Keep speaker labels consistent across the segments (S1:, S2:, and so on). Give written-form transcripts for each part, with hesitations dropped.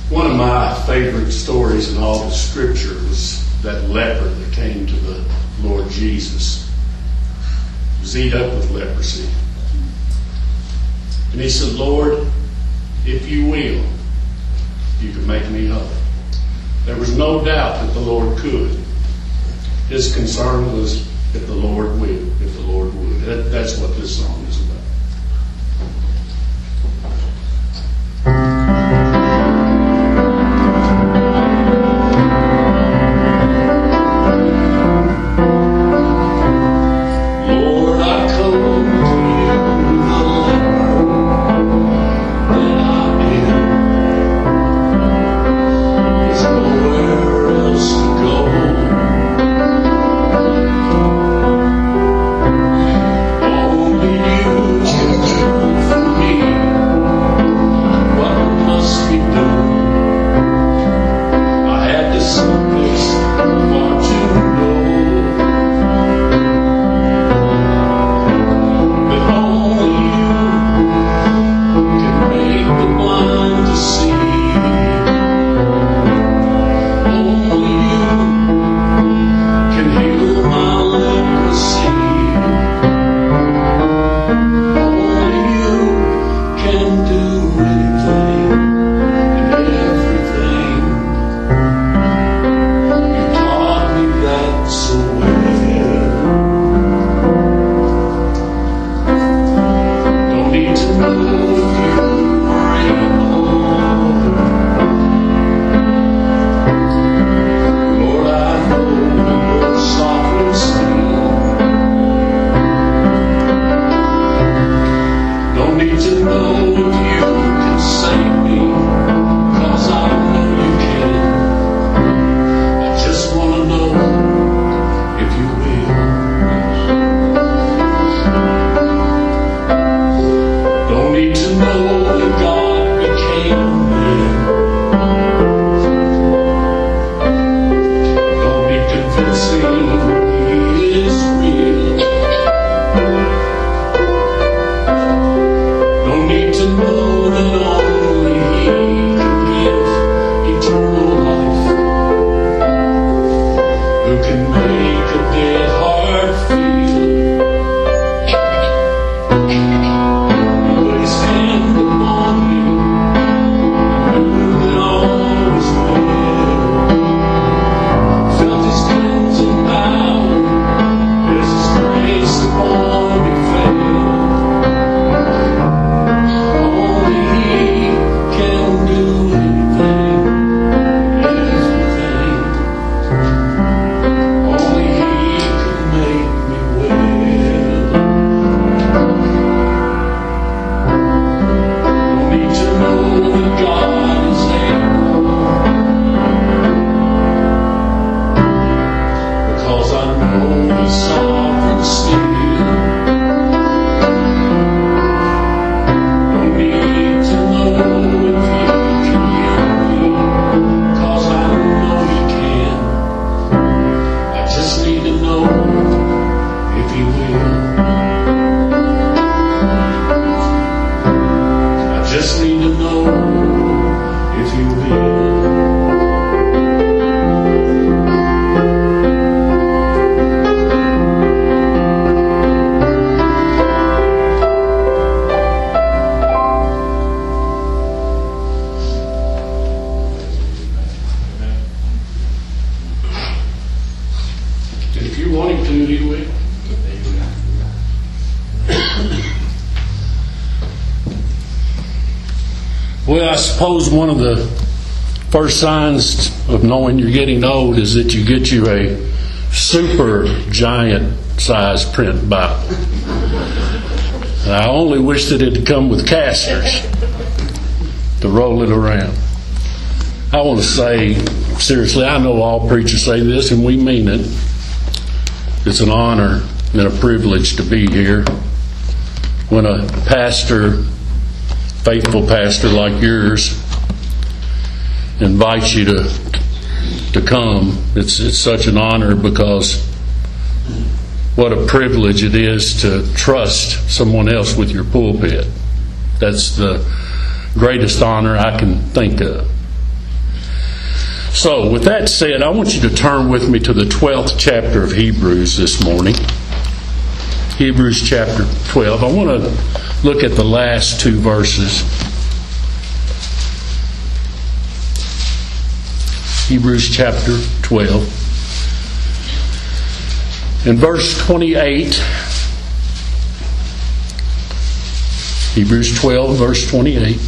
S1: One of my favorite stories in all the Scripture was that leper that came to the Lord Jesus. He was eat up with leprosy. And he said, Lord, if you will, you can make me whole. There was no doubt that the Lord could. His concern was if the Lord will, if the Lord would. That's what this song is about. Well, I suppose one of the first signs of knowing you're getting old is that you get you a super giant size print Bible. And I only wish that it had come with casters to roll it around. I want to say, seriously, I know all preachers say this, and we mean it. It's an honor and a privilege to be here. When a pastor, faithful pastor like yours, invites you to come, it's such an honor, because what a privilege it is to trust someone else with your pulpit. That's the greatest honor I can think of. So, with that said, I want you to turn with me to the 12th chapter of Hebrews this morning. Hebrews chapter 12. I want to look at the last two verses. Hebrews chapter 12. In verse 28, Hebrews 12, verse 28.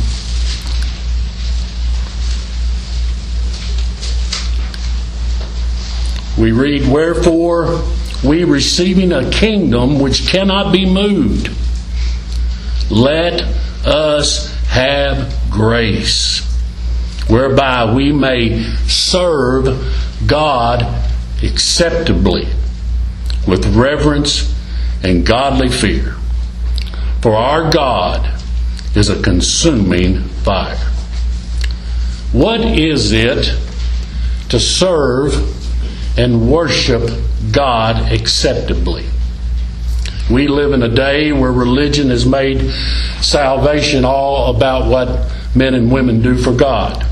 S1: We read, "Wherefore, we receiving a kingdom which cannot be moved, let us have grace, whereby we may serve God acceptably, with reverence and godly fear. For our God is a consuming fire." What is it to serve and worship God acceptably? We live in a day where religion has made salvation all about what men and women do for God.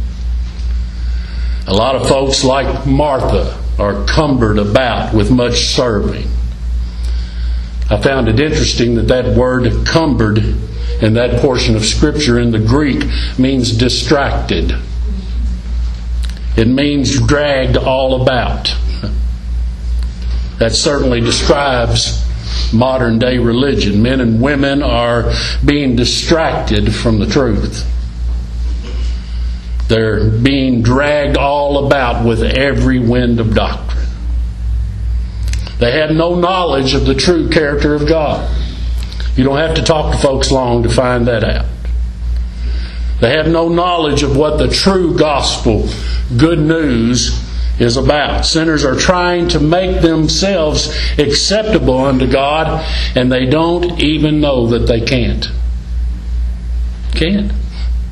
S1: A lot of folks like Martha are cumbered about with much serving. I found it interesting that word cumbered in that portion of Scripture in the Greek means distracted. It means dragged all about. That certainly describes modern day religion. Men and women are being distracted from the truth. They're being dragged all about with every wind of doctrine. They have no knowledge of the true character of God. You don't have to talk to folks long to find that out. They have no knowledge of what the true gospel, good news, is about. Sinners are trying to make themselves acceptable unto God, and they don't even know that they can't. Can't.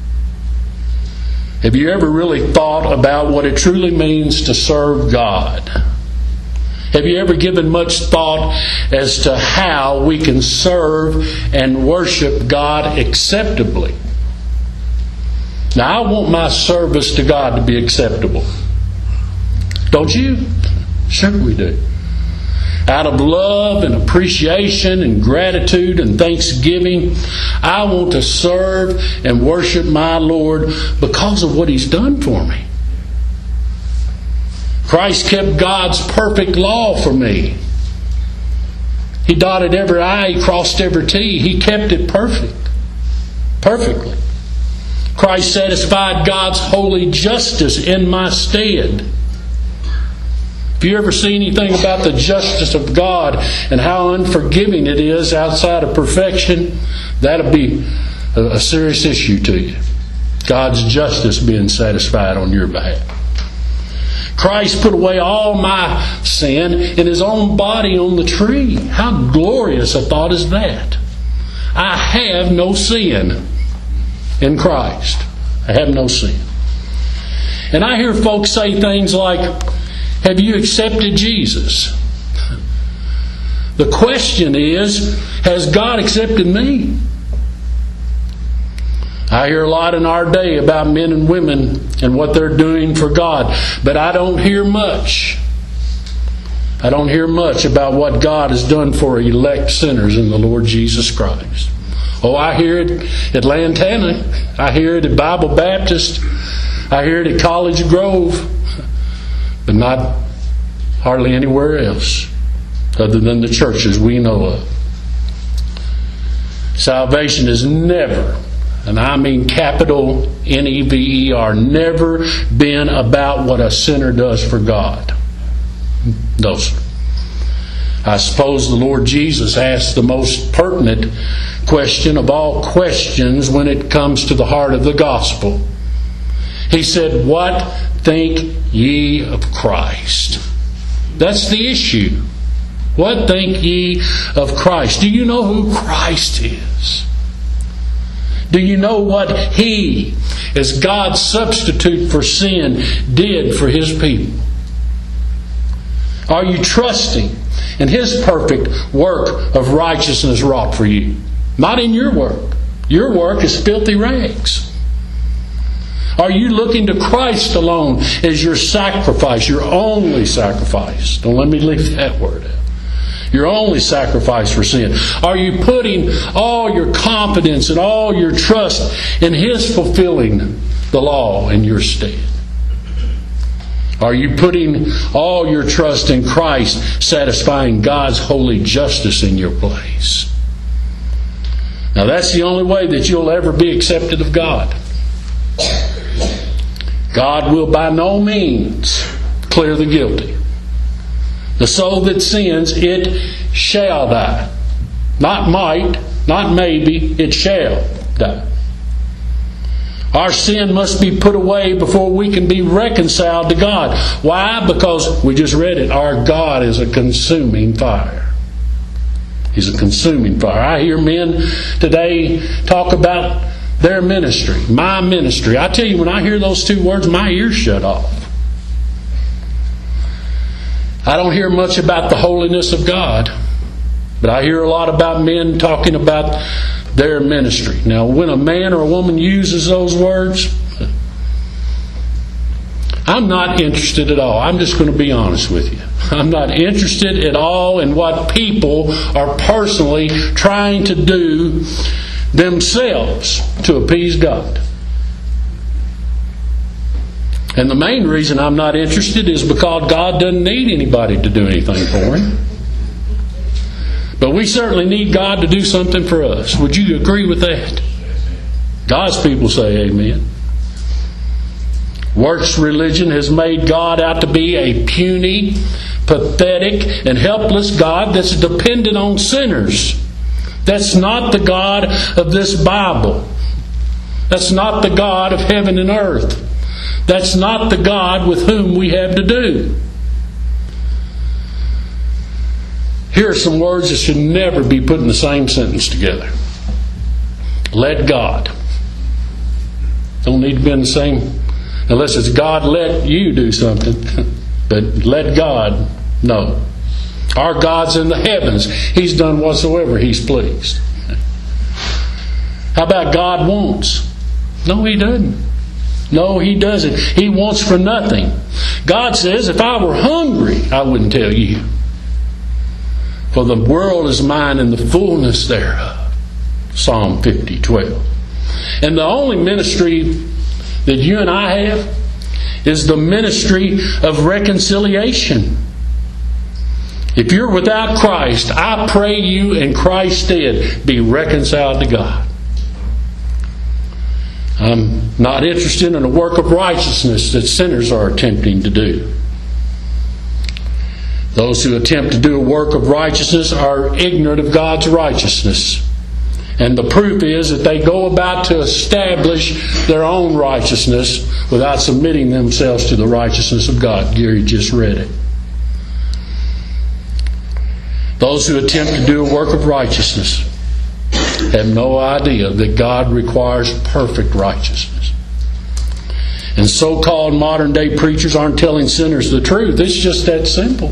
S1: Have you ever really thought about what it truly means to serve God? Have you ever given much thought as to how we can serve and worship God acceptably? Now, I want my service to God to be acceptable. Don't you? Sure we do. Out of love and appreciation and gratitude and thanksgiving, I want to serve and worship my Lord because of what He's done for me. Christ kept God's perfect law for me. He dotted every I, He crossed every T. He kept it perfectly. Christ satisfied God's holy justice in my stead. If you ever see anything about the justice of God and how unforgiving it is outside of perfection, that'll be a serious issue to you. God's justice being satisfied on your behalf. Christ put away all my sin in His own body on the tree. How glorious a thought is that? I have no sin in Christ. I have no sin. And I hear folks say things like, "Have you accepted Jesus?" The question is, has God accepted me? I hear a lot in our day about men and women and what they're doing for God, but I don't hear much. I don't hear much about what God has done for elect sinners in the Lord Jesus Christ. Oh, I hear it at Lantana. I hear it at Bible Baptist. I hear it at College Grove. But not hardly anywhere else other than the churches we know of. Salvation is never, and I mean capital Never, never been about what a sinner does for God. No, sir. I suppose the Lord Jesus asked the most pertinent question of all questions when it comes to the heart of the gospel. He said, "What think ye of Christ?" That's the issue. What think ye of Christ? Do you know who Christ is? Do you know what He, as God's substitute for sin, did for His people? Are you trusting in His perfect work of righteousness wrought for you? Not in your work. Your work is filthy rags. Are you looking to Christ alone as your sacrifice, your only sacrifice? Don't let me leave that word out. Your only sacrifice for sin. Are you putting all your confidence and all your trust in His fulfilling the law in your stead? Are you putting all your trust in Christ satisfying God's holy justice in your place? Now that's the only way that you'll ever be accepted of God. God will by no means clear the guilty. The soul that sins, it shall die. Not might, not maybe, it shall die. Our sin must be put away before we can be reconciled to God. Why? Because, we just read it, our God is a consuming fire. He's a consuming fire. I hear men today talk about their ministry, my ministry. I tell you, when I hear those two words, my ears shut off. I don't hear much about the holiness of God, but I hear a lot about men talking about their ministry. Now, when a man or a woman uses those words, I'm not interested at all. I'm just going to be honest with you. I'm not interested at all in what people are personally trying to do themselves to appease God. And the main reason I'm not interested is because God doesn't need anybody to do anything for Him. But we certainly need God to do something for us. Would you agree with that? God's people say amen. Works religion has made God out to be a puny, pathetic, and helpless God that's dependent on sinners. That's not the God of this Bible. That's not the God of heaven and earth. That's not the God with whom we have to do. Here are some words that should never be put in the same sentence together. Let God. Don't need to be in the same, unless it's God let you do something. But let God, no. Our God's in the heavens. He's done whatsoever He's pleased. How about God wants? No, He doesn't. No, He doesn't. He wants for nothing. God says, if I were hungry, I wouldn't tell you. For the world is mine and the fullness thereof. Psalm 50:12. And the only ministry that you and I have is the ministry of reconciliation. If you're without Christ, I pray you in Christ's stead be reconciled to God. I'm not interested in a work of righteousness that sinners are attempting to do. Those who attempt to do a work of righteousness are ignorant of God's righteousness. And the proof is that they go about to establish their own righteousness without submitting themselves to the righteousness of God. Gary just read it. Those who attempt to do a work of righteousness have no idea that God requires perfect righteousness. And so-called modern-day preachers aren't telling sinners the truth. It's just that simple.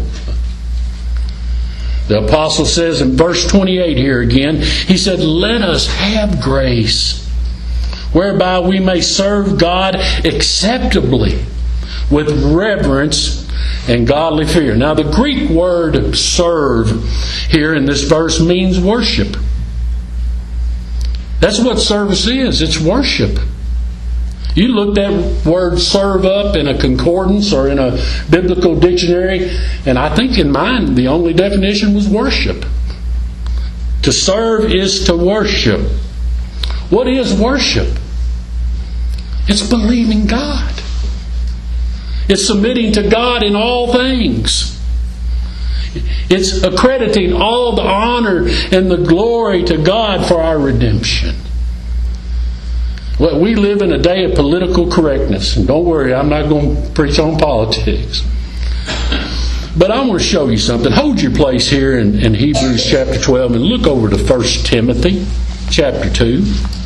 S1: The apostle says in verse 28 here again, he said, let us have grace, whereby we may serve God acceptably with reverence and godly fear. Now the Greek word serve here in this verse means worship. That's what service is. It's worship. You look that word serve up in a concordance or in a biblical dictionary, and I think in mine the only definition was worship. To serve is to worship. What is worship? It's believing God. It's submitting to God in all things. It's accrediting all the honor and the glory to God for our redemption. Well, we live in a day of political correctness. And don't worry, I'm not going to preach on politics. But I want to show you something. Hold your place here in Hebrews chapter 12 and look over to 1 Timothy chapter 2.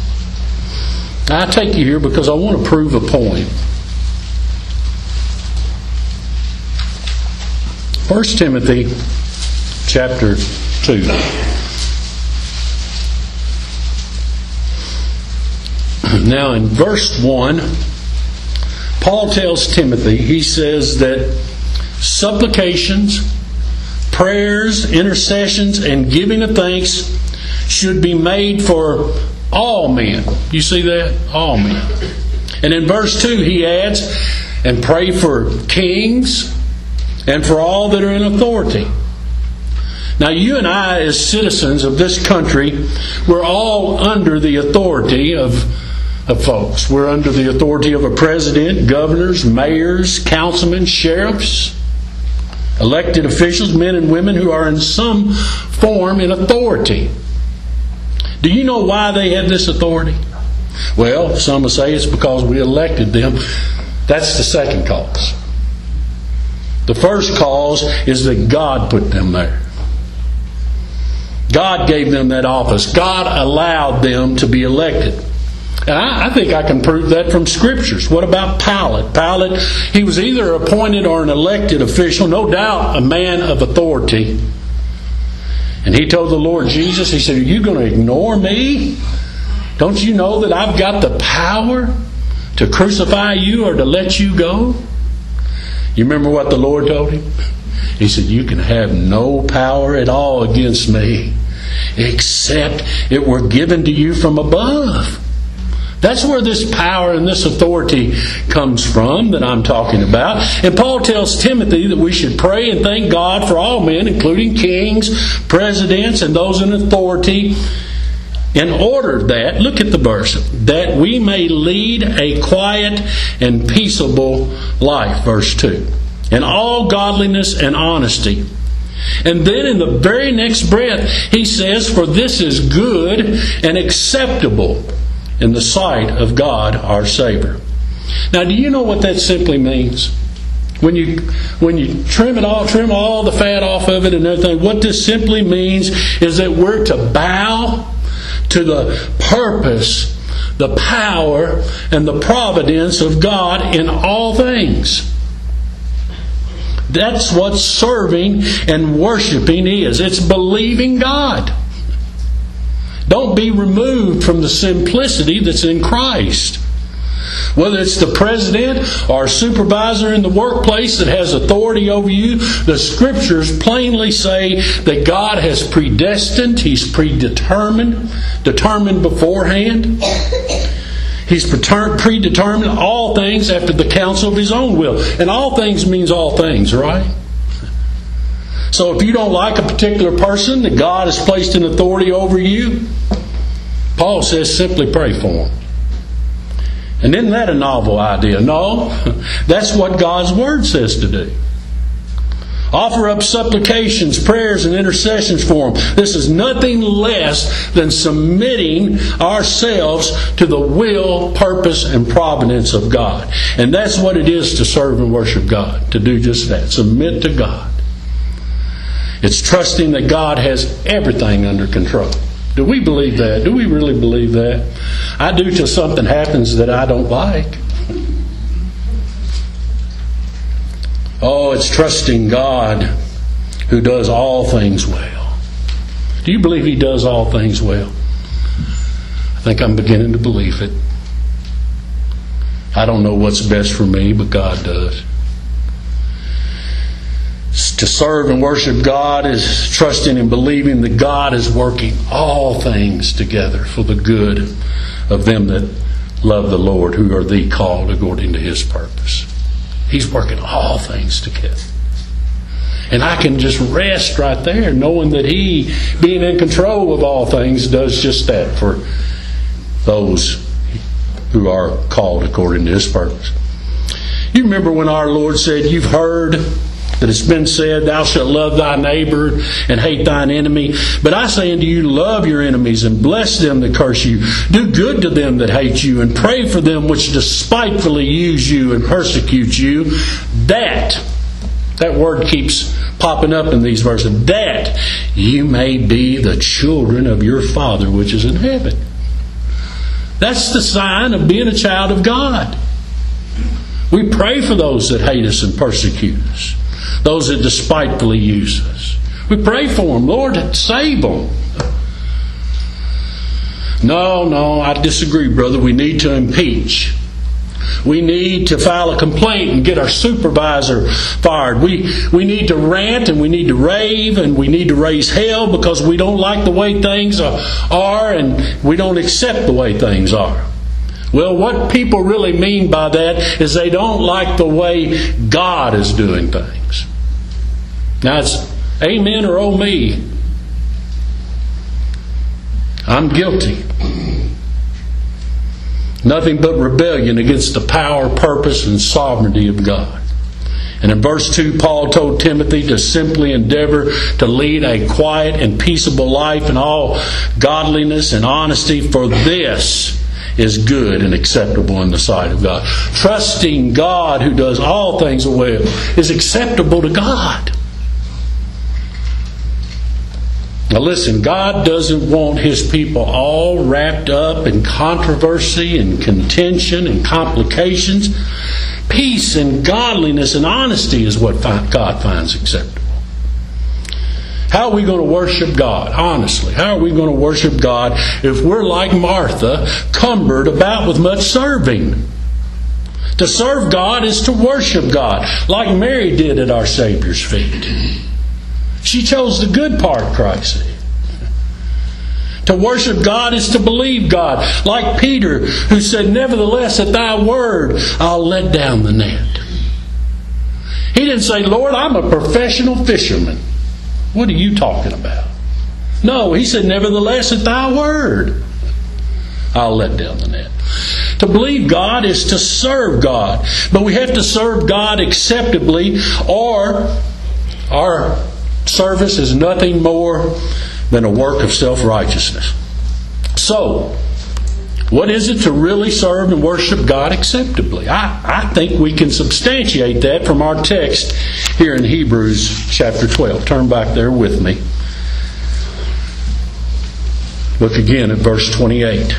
S1: I take you here because I want to prove a point. 1 Timothy chapter 2. Now in verse 1, Paul tells Timothy, he says that supplications, prayers, intercessions, and giving of thanks should be made for all men. You see that? All men. And in verse 2 he adds, and pray for kings and for all that are in authority. Now you and I, as citizens of this country, we're all under the authority of folks. We're under the authority of a president, governors, mayors, councilmen, sheriffs, elected officials, men and women who are in some form in authority. Do you know why they have this authority? Well, some will say it's because we elected them. That's the second cause. The first cause is that God put them there. God gave them that office. God allowed them to be elected. And I think I can prove that from Scriptures. What about Pilate? Pilate, he was either appointed or an elected official, no doubt a man of authority. And he told the Lord Jesus, he said, are you going to ignore me? Don't you know that I've got the power to crucify you or to let you go? You remember what the Lord told him? He said, you can have no power at all against me, except it were given to you from above. That's where this power and this authority comes from that I'm talking about. And Paul tells Timothy that we should pray and thank God for all men, including kings, presidents, and those in authority, in order that, look at the verse, that we may lead a quiet and peaceable life, verse 2, in all godliness and honesty. And then in the very next breath, he says, for this is good and acceptable in the sight of God our Savior. Now, do you know what that simply means? When you trim all the fat off of it and everything, what this simply means is that we're to bow to the purpose, the power, and the providence of God in all things. That's what serving and worshiping is. It's believing God. Don't be removed from the simplicity that's in Christ. Whether it's the president or supervisor in the workplace that has authority over you, the Scriptures plainly say that God has predestined, He's predetermined, determined beforehand. He's predetermined all things after the counsel of His own will. And all things means all things, right? So if you don't like a particular person that God has placed in authority over you, Paul says simply pray for him. And isn't that a novel idea? No, that's what God's Word says to do. Offer up supplications, prayers, and intercessions for them. This is nothing less than submitting ourselves to the will, purpose, and providence of God. And that's what it is to serve and worship God, to do just that. Submit to God. It's trusting that God has everything under control. Do we believe that? Do we really believe that? I do till something happens that I don't like. Oh, it's trusting God who does all things well. Do you believe He does all things well? I think I'm beginning to believe it. I don't know what's best for me, but God does. To serve and worship God is trusting and believing that God is working all things together for the good of them that love the Lord, who are the called according to His purpose. He's working all things together. And I can just rest right there knowing that He, being in control of all things, does just that for those who are called according to His purpose. You remember when our Lord said, you've heard that it's been said, thou shalt love thy neighbor and hate thine enemy. But I say unto you, love your enemies and bless them that curse you. Do good to them that hate you and pray for them which despitefully use you and persecute you. That word keeps popping up in these verses. That you may be the children of your Father which is in heaven. That's the sign of being a child of God. We pray for those that hate us and persecute us. Those that despitefully use us. We pray for them. Lord, save them. No, I disagree, brother. We need to impeach. We need to file a complaint and get our supervisor fired. We need to rant and we need to rave and we need to raise hell because we don't like the way things are and we don't accept the way things are. Well, what people really mean by that is they don't like the way God is doing things. Now it's amen or oh me. I'm guilty. Nothing but rebellion against the power, purpose, and sovereignty of God. And in verse 2, Paul told Timothy to simply endeavor to lead a quiet and peaceable life in all godliness and honesty, for this is good and acceptable in the sight of God. Trusting God, who does all things well, is acceptable to God. Now listen, God doesn't want His people all wrapped up in controversy and contention and complications. Peace and godliness and honesty is what God finds acceptable. How are we going to worship God? Honestly, how are we going to worship God if we're like Martha, cumbered about with much serving? To serve God is to worship God, like Mary did at our Savior's feet. She chose the good part, Christ said. To worship God is to believe God, like Peter, who said, "Nevertheless, at thy word, I'll let down the net." He didn't say, "Lord, I'm a professional fisherman." What are you talking about? No, he said, "Nevertheless, at thy word, I'll let down the net." To believe God is to serve God. But we have to serve God acceptably, or our service is nothing more than a work of self-righteousness. So, what is it to really serve and worship God acceptably? I think we can substantiate that from our text here in Hebrews chapter 12. Turn back there with me. Look again at verse 28.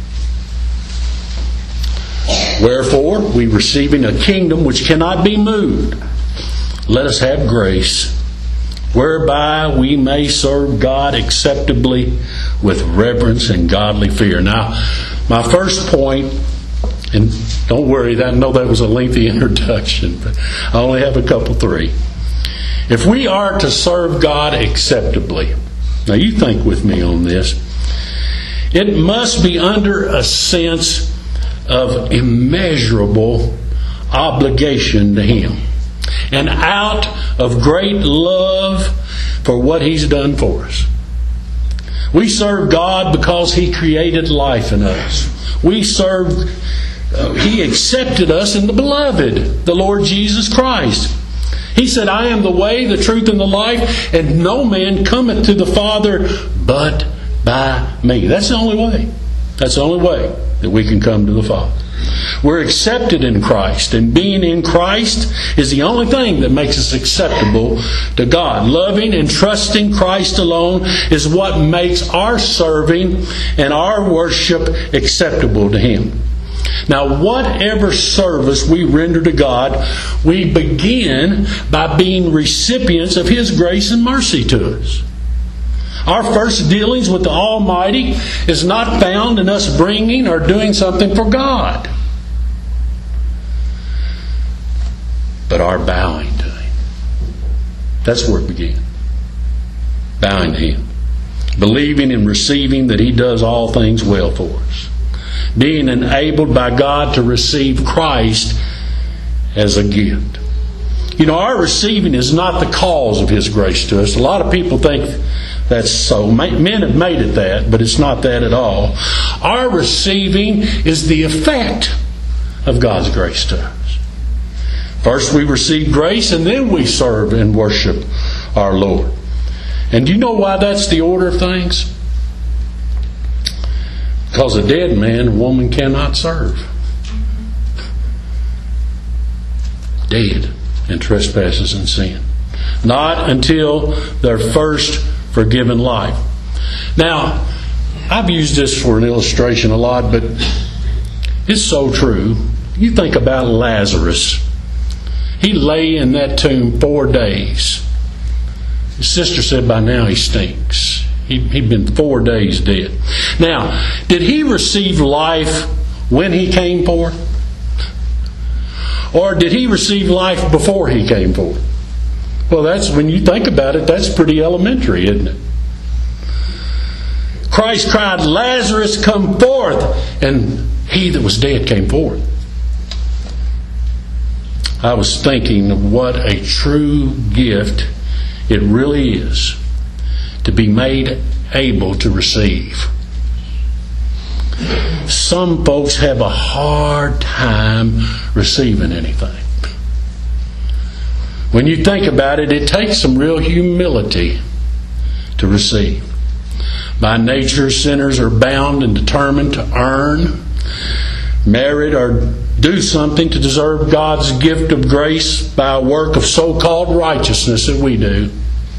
S1: "Wherefore, we receiving a kingdom which cannot be moved, let us have grace, whereby we may serve God acceptably with reverence and godly fear." Now, my first point, and don't worry, I know that was a lengthy introduction, but I only have a couple, three. If we are to serve God acceptably, now you think with me on this, it must be under a sense of immeasurable obligation to Him, and out of great love for what He's done for us. We serve God because He created life in us. We serve, He accepted us in the Beloved, the Lord Jesus Christ. He said, "I am the way, the truth, and the life, and no man cometh to the Father but by me." That's the only way. That's the only way that we can come to the Father. We're accepted in Christ, and being in Christ is the only thing that makes us acceptable to God. Loving and trusting Christ alone is what makes our serving and our worship acceptable to Him. Now, whatever service we render to God, we begin by being recipients of His grace and mercy to us. Our first dealings with the Almighty is not found in us bringing or doing something for God, but our bowing to Him. That's where it began. Bowing to Him. Believing and receiving that He does all things well for us. Being enabled by God to receive Christ as a gift. You know, our receiving is not the cause of His grace to us. A lot of people think that's so. Men have made it that, but it's not that at all. Our receiving is the effect of God's grace to us. First we receive grace, and then we serve and worship our Lord. And do you know why that's the order of things? Because a dead man or woman cannot serve. Dead in trespasses and sin. Not until their first forgiven life. Now, I've used this for an illustration a lot, but it's so true. You think about Lazarus. He lay in that tomb 4 days. His sister said by now he stinks. He'd been 4 days dead. Now, did he receive life when he came forth? Or did he receive life before he came forth? Well, that's, when you think about it, that's pretty elementary, isn't it? Christ cried, "Lazarus, come forth!" And he that was dead came forth. I was thinking of what a true gift it really is to be made able to receive. Some folks have a hard time receiving anything. When you think about it, it takes some real humility to receive. By nature, sinners are bound and determined to earn, merit, or do something to deserve God's gift of grace by a work of so-called righteousness that we do.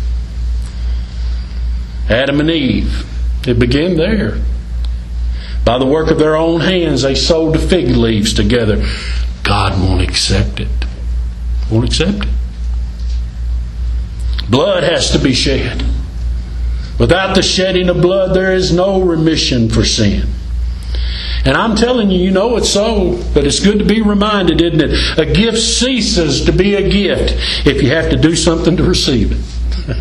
S1: Adam and Eve, it began there. By the work of their own hands, they sewed the fig leaves together. God won't accept it. Won't accept it. Blood has to be shed. Without the shedding of blood, there is no remission for sin. And I'm telling you, you know it's so, but it's good to be reminded, isn't it? A gift ceases to be a gift if you have to do something to receive it.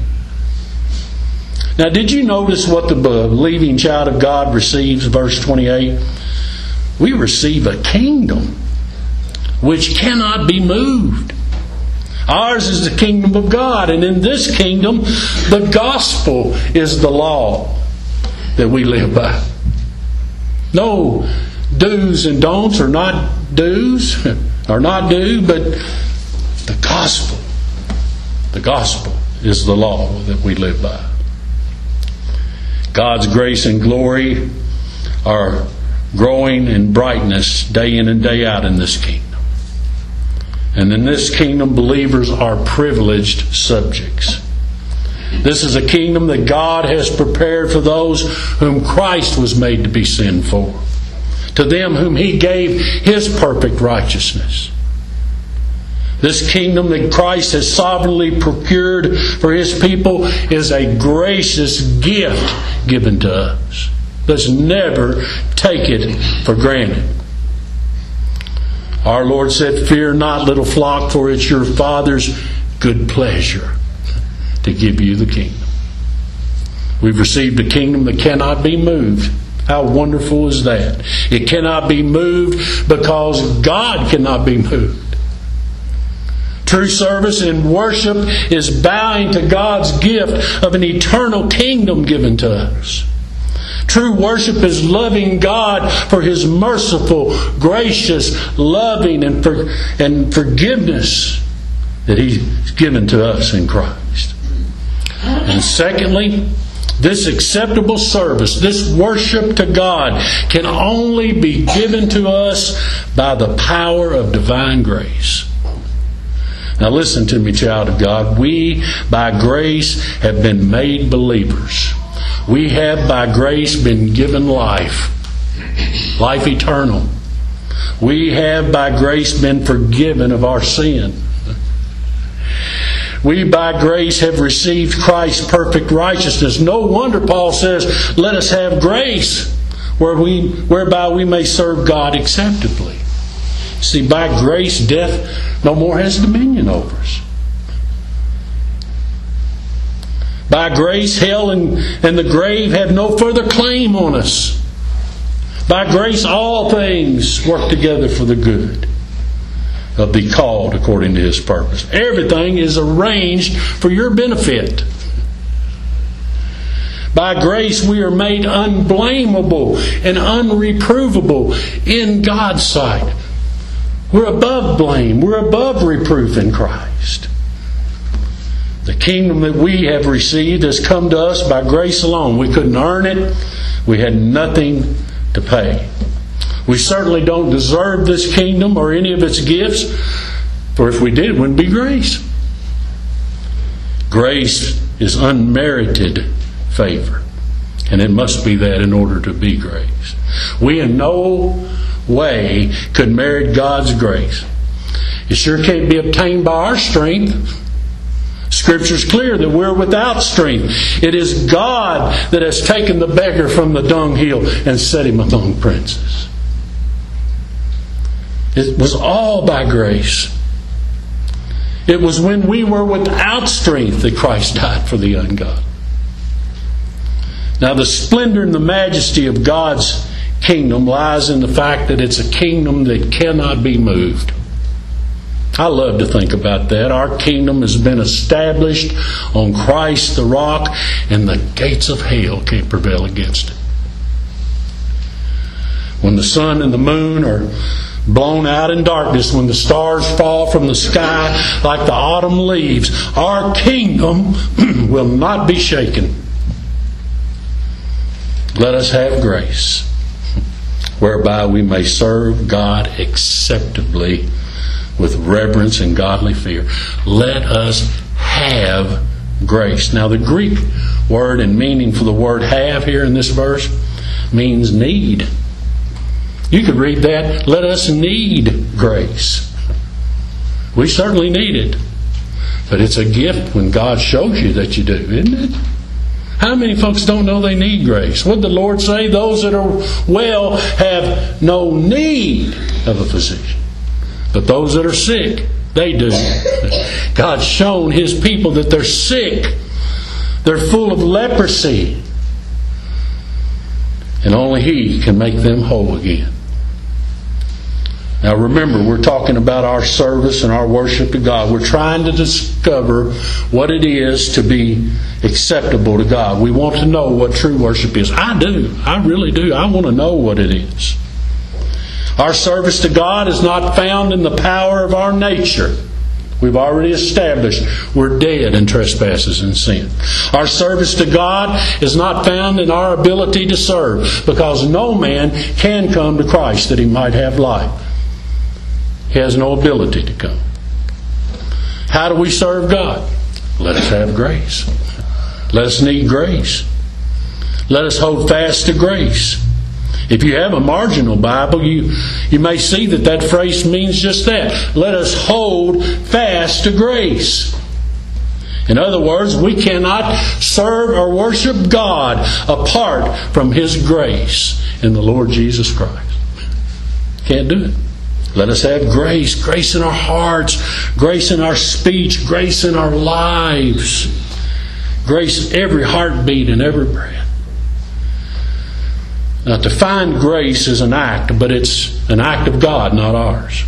S1: Now, did you notice what the believing child of God receives? Verse 28. We receive a kingdom which cannot be moved. Ours is the kingdom of God, and in this kingdom, the gospel is the law that we live by. No do's and don'ts are not do's, are not do, but the gospel is the law that we live by. God's grace and glory are growing in brightness day in and day out in this kingdom. And in this kingdom, believers are privileged subjects. This is a kingdom that God has prepared for those whom Christ was made to be sin for. To them whom He gave His perfect righteousness. This kingdom that Christ has sovereignly procured for His people is a gracious gift given to us. Let's never take it for granted. Our Lord said, "Fear not, little flock, for it's your Father's good pleasure to give you the kingdom." We've received a kingdom that cannot be moved. How wonderful is that? It cannot be moved because God cannot be moved. True service and worship is bowing to God's gift of an eternal kingdom given to us. True worship is loving God for His merciful, gracious, loving, and forgiveness that He's given to us in Christ. And secondly, this acceptable service, this worship to God, can only be given to us by the power of divine grace. Now listen to me, child of God. We, by grace, have been made believers. We have, by grace, been given life. Life eternal. We have, by grace, been forgiven of our sin. We, by grace, have received Christ's perfect righteousness. No wonder Paul says, "Let us have grace whereby we may serve God acceptably." See, by grace, death no more has dominion over us. By grace, hell and the grave have no further claim on us. By grace, all things work together for the good of the called according to His purpose. Everything is arranged for your benefit. By grace, we are made unblameable and unreprovable in God's sight. We're above blame. We're above reproof in Christ. The kingdom that we have received has come to us by grace alone. We couldn't earn it. We had nothing to pay. We certainly don't deserve this kingdom or any of its gifts, for if we did, it wouldn't be grace. Grace is unmerited favor, and it must be that in order to be grace. We in no way could merit God's grace. It sure can't be obtained by our strength. Scripture's clear that we're without strength. It is God that has taken the beggar from the dunghill and set him among princes. It was all by grace. It was when we were without strength that Christ died for the ungodly. Now, the splendor and the majesty of God's kingdom lies in the fact that it's a kingdom that cannot be moved. I love to think about that. Our kingdom has been established on Christ the rock, and the gates of hell can't prevail against it. When the sun and the moon are blown out in darkness, when the stars fall from the sky like the autumn leaves, our kingdom will not be shaken. Let us have grace, whereby we may serve God acceptably with reverence and godly fear. Let us have grace. Now, the Greek word and meaning for the word have here in this verse means need. You could read that, let us need grace. We certainly need it. But it's a gift when God shows you that you do, isn't it? How many folks don't know they need grace? What did the Lord say? Those that are well have no need of a physician. But those that are sick, they do. God's shown His people that they're sick. They're full of leprosy. And only He can make them whole again. Now remember, we're talking about our service and our worship to God. We're trying to discover what it is to be acceptable to God. We want to know what true worship is. I do. I really do. I want to know what it is. Our service to God is not found in the power of our nature. We've already established we're dead in trespasses and sin. Our service to God is not found in our ability to serve, because no man can come to Christ that he might have life. He has no ability to come. How do we serve God? Let us have grace. Let us need grace. Let us hold fast to grace. If you have a marginal Bible, you may see that phrase means just that. Let us hold fast to grace. In other words, we cannot serve or worship God apart from His grace in the Lord Jesus Christ. Can't do it. Let us have grace. Grace in our hearts. Grace in our speech. Grace in our lives. Grace every heartbeat and every breath. Now, to find grace is an act, but it's an act of God, not ours.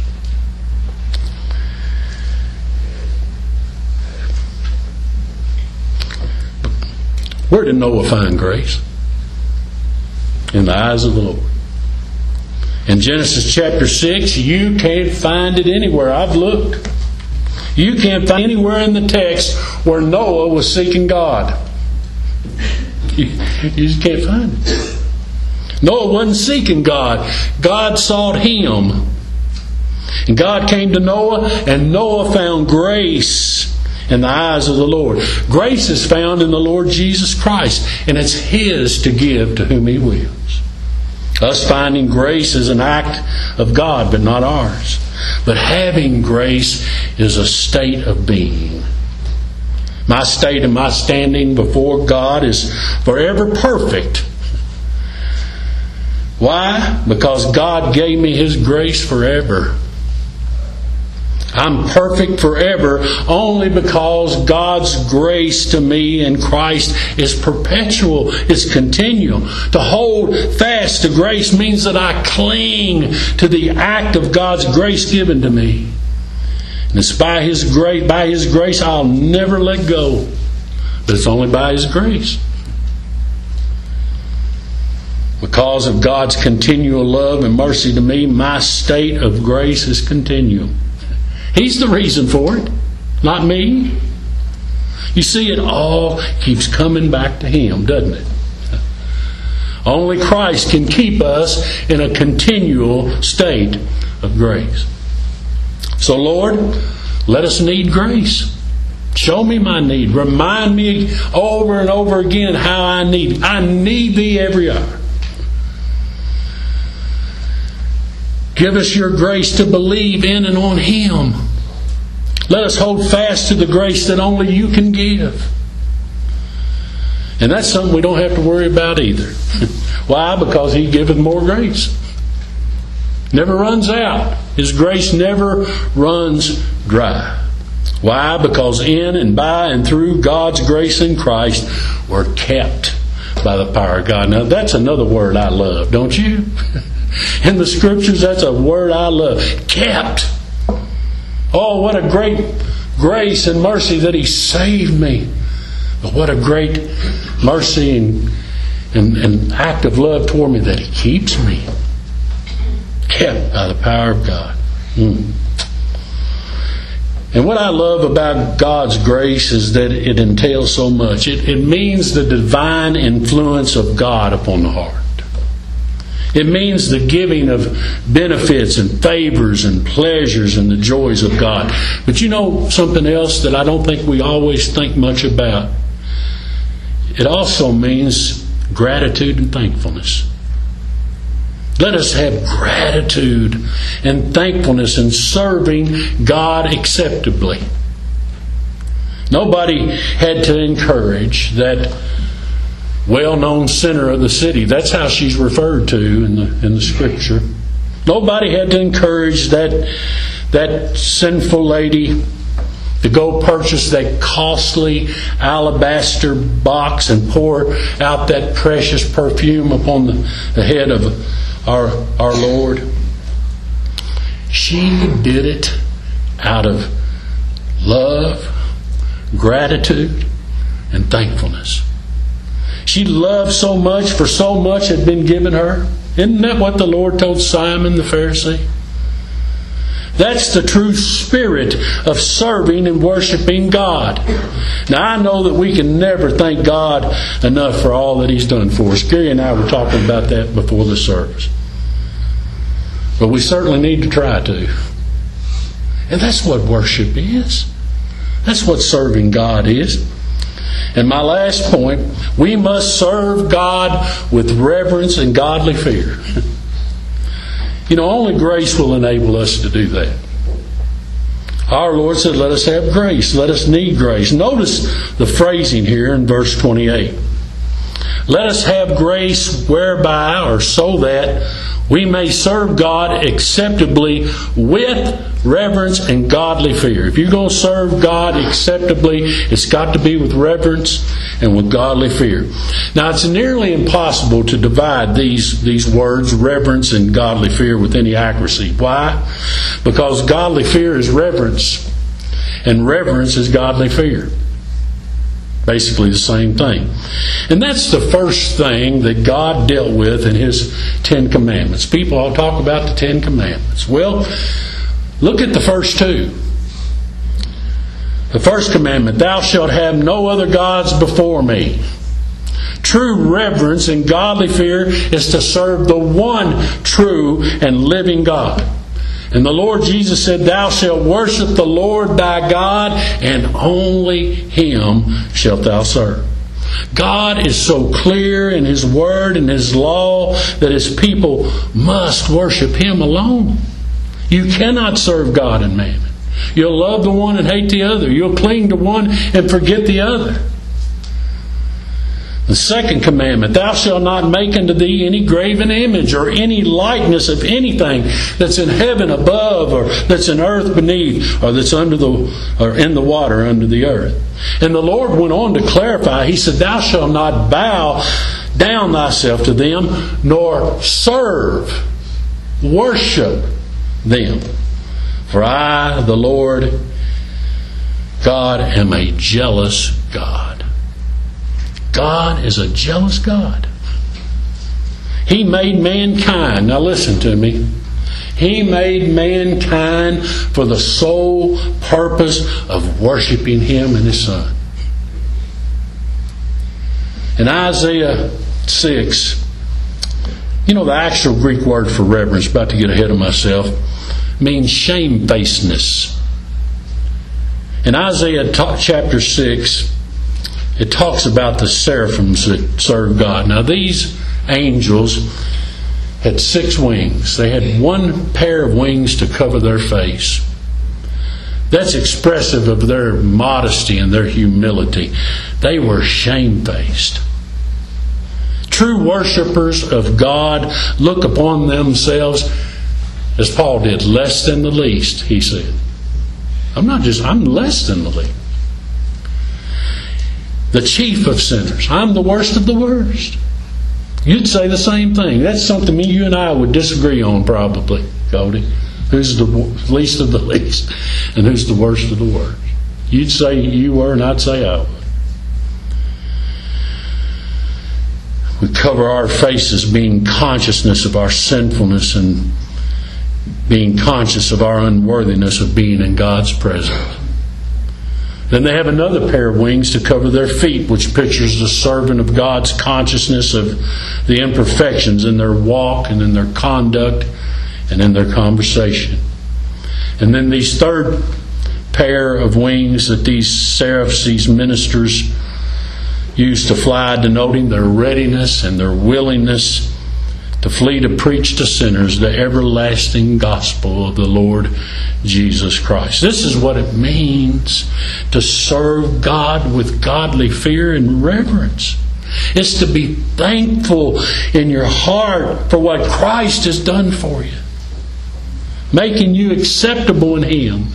S1: Where did Noah find grace? In the eyes of the Lord. In Genesis chapter 6, you can't find it anywhere. I've looked. You can't find anywhere in the text where Noah was seeking God. You just can't find it. Noah wasn't seeking God. God sought him. And God came to Noah, and Noah found grace in the eyes of the Lord. Grace is found in the Lord Jesus Christ, and it's His to give to whom He wills. Us finding grace is an act of God, but not ours. But having grace is a state of being. My state and my standing before God is forever perfect. Why? Because God gave me His grace forever. I'm perfect forever only because God's grace to me in Christ is perpetual, it's continual. To hold fast to grace means that I cling to the act of God's grace given to me. And it's by His grace I'll never let go. But it's only by His grace. Because of God's continual love and mercy to me, my state of grace is continual. He's the reason for it, not me. You see, it all keeps coming back to Him, doesn't it? Only Christ can keep us in a continual state of grace. So, Lord, let us need grace. Show me my need. Remind me over and over again how I need. I need Thee every hour. Give us your grace to believe in and on Him. Let us hold fast to the grace that only you can give. And that's something we don't have to worry about either. Why? Because He giveth more grace. never runs out. His grace never runs dry. Why? Because in and by and through God's grace in Christ, we're kept by the power of God. Now, that's another word I love, don't you? In the Scriptures, that's a word I love. Kept. Oh, what a great grace and mercy that He saved me. But what a great mercy and act of love toward me that He keeps me. Kept by the power of God. And what I love about God's grace is that it entails so much. It means the divine influence of God upon the heart. It means the giving of benefits and favors and pleasures and the joys of God. But you know something else that I don't think we always think much about? It also means gratitude and thankfulness. Let us have gratitude and thankfulness in serving God acceptably. Nobody had to encourage that well-known sinner of the city. That's how she's referred to in the Scripture. Nobody had to encourage that sinful lady to go purchase that costly alabaster box and pour out that precious perfume upon the head of our Lord. She did it out of love, gratitude, and thankfulness. She loved so much, for so much had been given her. Isn't that what the Lord told Simon the Pharisee? That's the true spirit of serving and worshiping God. Now, I know that we can never thank God enough for all that He's done for us. Gary and I were talking about that before the service. But we certainly need to try to. And that's what worship is. That's what serving God is. And my last point, we must serve God with reverence and godly fear. You know, only grace will enable us to do that. Our Lord said, let us have grace. Let us need grace. Notice the phrasing here in verse 28. Let us have grace whereby, or so that, we may serve God acceptably with reverence and godly fear. If you're going to serve God acceptably, it's got to be with reverence and with godly fear. Now, it's nearly impossible to divide these words, reverence and godly fear, with any accuracy. Why? Because godly fear is reverence, and reverence is godly fear. Basically the same thing. And that's the first thing that God dealt with in His 10 Commandments. People all talk about the 10 Commandments. Well, look at the first two. The first commandment, thou shalt have no other gods before me. True reverence and godly fear is to serve the one true and living God. And the Lord Jesus said, thou shalt worship the Lord thy God, and only Him shalt thou serve. God is so clear in His Word and His law that His people must worship Him alone. You cannot serve God and mammon. You'll love the one and hate the other. You'll cling to one and forget the other. The second commandment, thou shalt not make unto thee any graven image or any likeness of anything that's in heaven above, or that's in earth beneath, or that's in the water under the earth. And the Lord went on to clarify. He said, thou shalt not bow down thyself to them, nor worship them. For I, the Lord God, am a jealous God. God is a jealous God. He made mankind. Now listen to me. He made mankind for the sole purpose of worshiping Him and His Son. In Isaiah 6, you know, the actual Greek word for reverence, about to get ahead of myself, means shamefacedness. In Isaiah chapter 6, it talks about the seraphims that serve God. Now, these angels had 6 wings. They had one pair of wings to cover their face. That's expressive of their modesty and their humility. They were shamefaced. True worshipers of God look upon themselves as Paul did, less than the least, he said. I'm less than the least. The chief of sinners. I'm the worst of the worst. You'd say the same thing. That's something you and I would disagree on probably, Cody. Who's the least of the least and who's the worst of the worst? You'd say you were and I'd say I would. We cover our faces being consciousness of our sinfulness and being conscious of our unworthiness of being in God's presence. Then they have another pair of wings to cover their feet, which pictures the servant of God's consciousness of the imperfections in their walk and in their conduct and in their conversation. And then these third pair of wings that these seraphs, these ministers, used to fly, denoting their readiness and their willingness to flee to preach to sinners the everlasting gospel of the Lord Jesus Christ. This is what it means to serve God with godly fear and reverence. It's to be thankful in your heart for what Christ has done for you, making you acceptable in Him.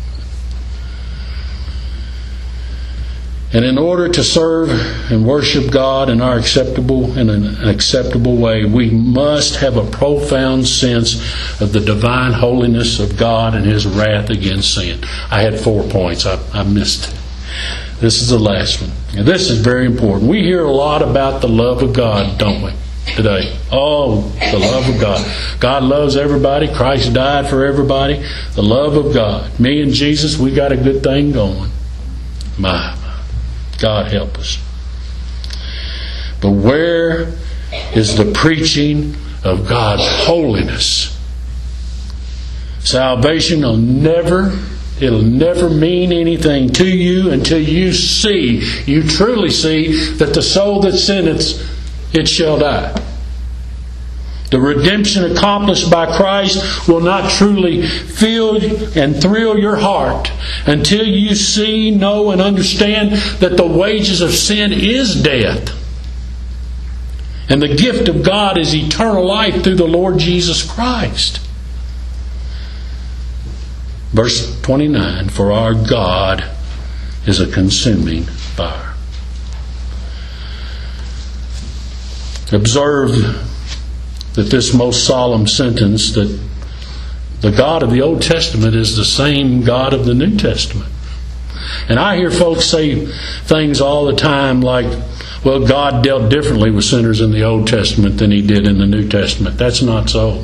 S1: And in order to serve and worship God in an acceptable way, we must have a profound sense of the divine holiness of God and His wrath against sin. I had 4 points. I missed it. This is the last one. And this is very important. We hear a lot about the love of God, don't we, today? Oh, the love of God. God loves everybody. Christ died for everybody. The love of God. Me and Jesus, we got a good thing going. My. God help us. But where is the preaching of God's holiness? Salvation will never mean anything to you until you truly see that the soul that sinneth, it shall die. The redemption accomplished by Christ will not truly fill and thrill your heart until you see, know, and understand that the wages of sin is death. And the gift of God is eternal life through the Lord Jesus Christ. Verse 29, for our God is a consuming fire. Observe that this most solemn sentence, that the God of the Old Testament is the same God of the New Testament. And I hear folks say things all the time like, well, God dealt differently with sinners in the Old Testament than He did in the New Testament. That's not so.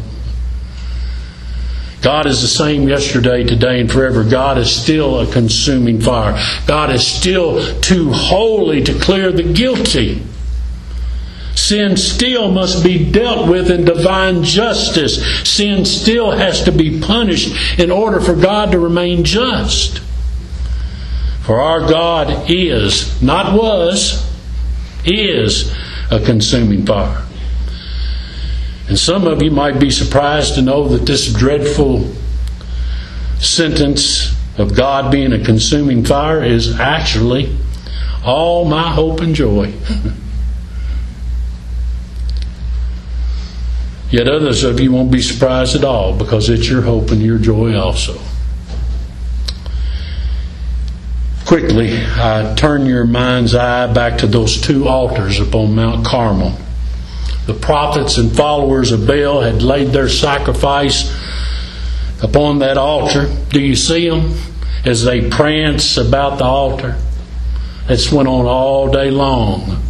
S1: God is the same yesterday, today, and forever. God is still a consuming fire. God is still too holy to clear the guilty. Sin still must be dealt with in divine justice. Sin still has to be punished in order for God to remain just. For our God is, not was, is a consuming fire. And some of you might be surprised to know that this dreadful sentence of God being a consuming fire is actually all my hope and joy. Yet others of you won't be surprised at all, because it's your hope and your joy also. Quickly, I turn your mind's eye back to those 2 altars upon Mount Carmel. The prophets and followers of Baal had laid their sacrifice upon that altar. Do you see them as they prance about the altar? This went on all day long.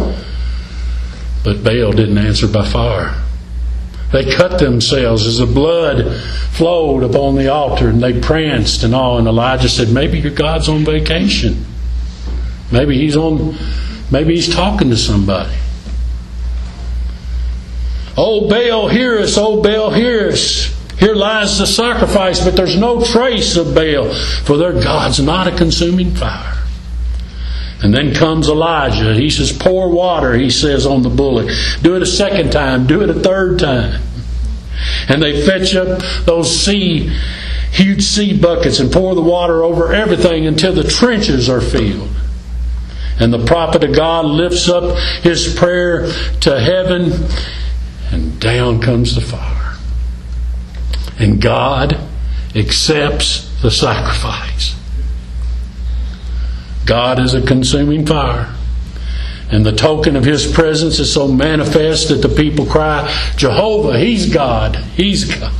S1: But Baal didn't answer by fire. They cut themselves as the blood flowed upon the altar, and they pranced and all. And Elijah said, maybe your God's on vacation. Maybe he's talking to somebody. Oh, Baal, hear us. Oh, Baal, hear us. Here lies the sacrifice, but there's no trace of Baal, for their God's not a consuming fire. And then comes Elijah. He says, pour water, he says, on the bullock. Do it a second time. Do it a third time. And they fetch up those huge sea buckets and pour the water over everything until the trenches are filled. And the prophet of God lifts up his prayer to heaven, and down comes the fire. And God accepts the sacrifice. God is a consuming fire. And the token of His presence is so manifest that the people cry, Jehovah, He's God. He's God.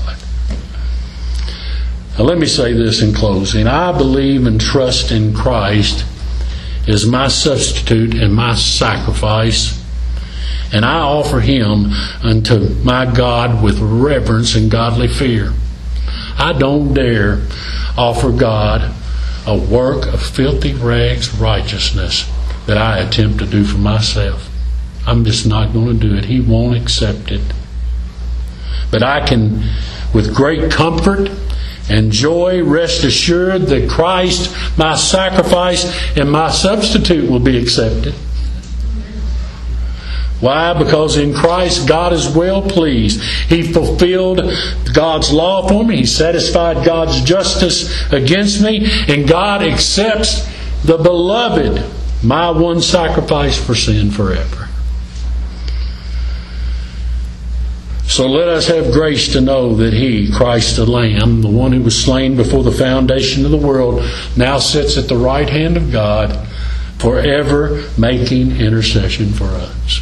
S1: Now let me say this in closing. I believe and trust in Christ as my substitute and my sacrifice. And I offer Him unto my God with reverence and godly fear. I don't dare offer God a work of filthy rags righteousness that I attempt to do for myself. I'm just not going to do it. He won't accept it. But I can, with great comfort and joy, rest assured that Christ, my sacrifice and my substitute, will be accepted. Why? Because in Christ God is well pleased. He fulfilled God's law for me. He satisfied God's justice against me. And God accepts the beloved, my one sacrifice for sin forever. So let us have grace to know that He, Christ the Lamb, the one who was slain before the foundation of the world, now sits at the right hand of God, forever making intercession for us.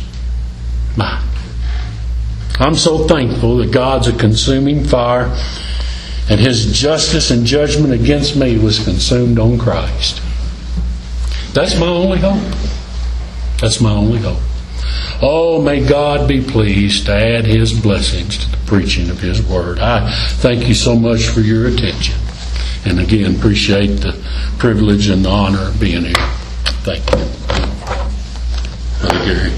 S1: I'm so thankful that God's a consuming fire, and His justice and judgment against me was consumed on Christ. That's my only hope. That's my only hope. Oh, may God be pleased to add His blessings to the preaching of His Word. I thank you so much for your attention. And again, appreciate the privilege and the honor of being here. Thank you. Brother Gary.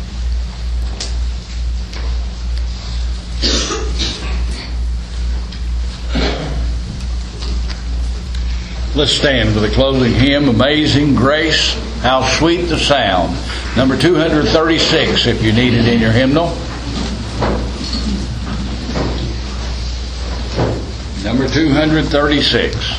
S2: Let's stand for the closing hymn, Amazing Grace, How Sweet the Sound. Number 236, if you need it in your hymnal. Number 236.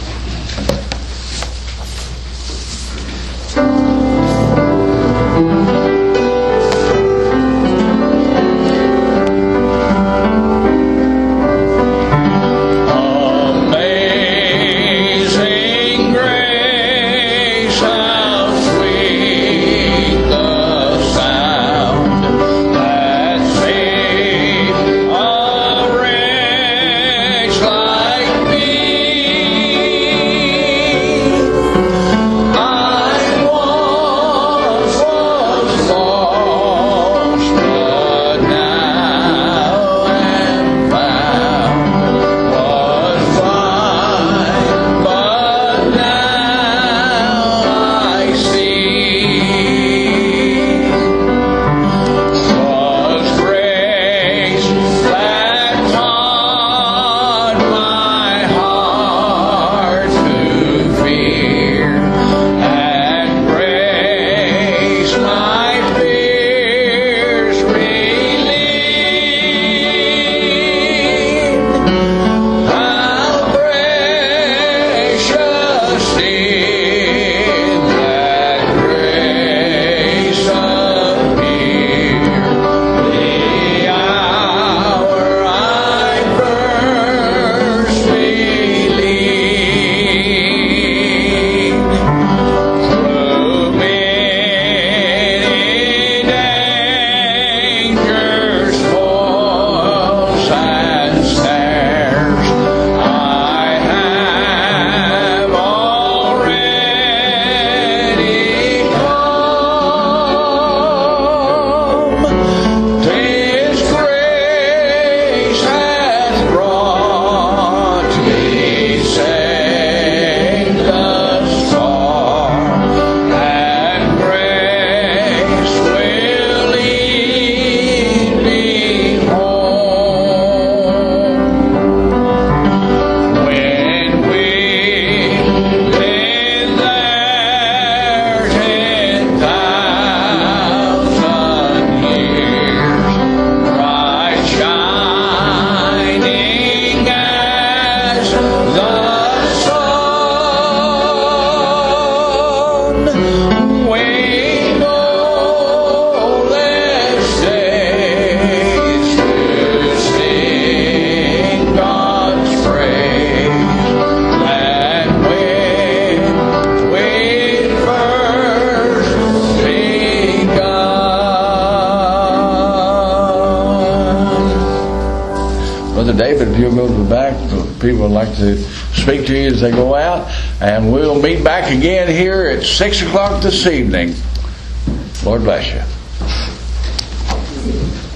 S3: Like me.
S2: but if you'll go to the back, the people would like to speak to you as they go out. And we'll meet back again here at 6 o'clock this evening. Lord bless you.